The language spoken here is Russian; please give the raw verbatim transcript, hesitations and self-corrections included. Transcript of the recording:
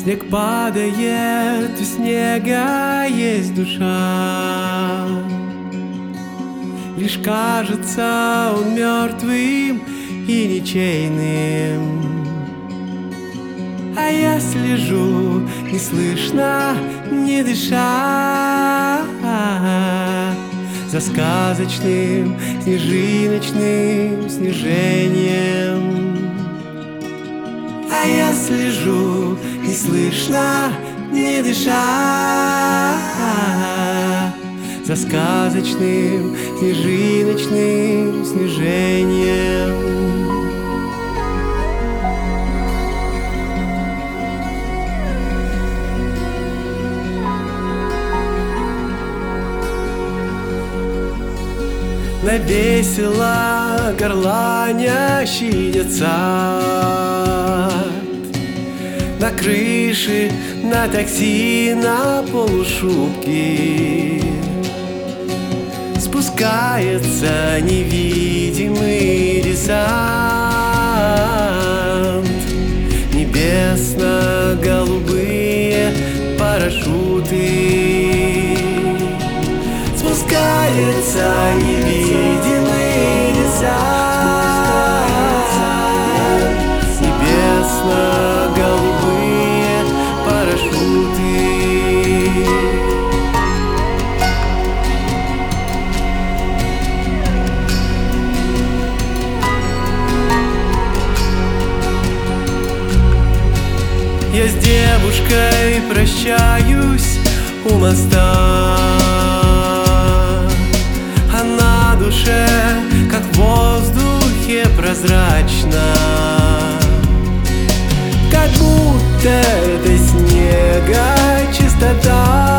Снег падает, у снега есть душа. Лишь кажется он мертвым и ничейным. А я слежу, не слышно, не дыша, за сказочным снежиночным снижением. А я слежу, не слышно, не дыша, за сказочным снежиночным снижением. Навесила горланящий детсад, на крыше, на такси, на полушубке спускается невидимый десант. Небесно-голубые парашюты, спускается невидимый десант. Небесно-голубые парашюты. Я с девушкой прощаюсь у моста, а на душе, как в воздухе, прозрачно, как будто это снега чистота.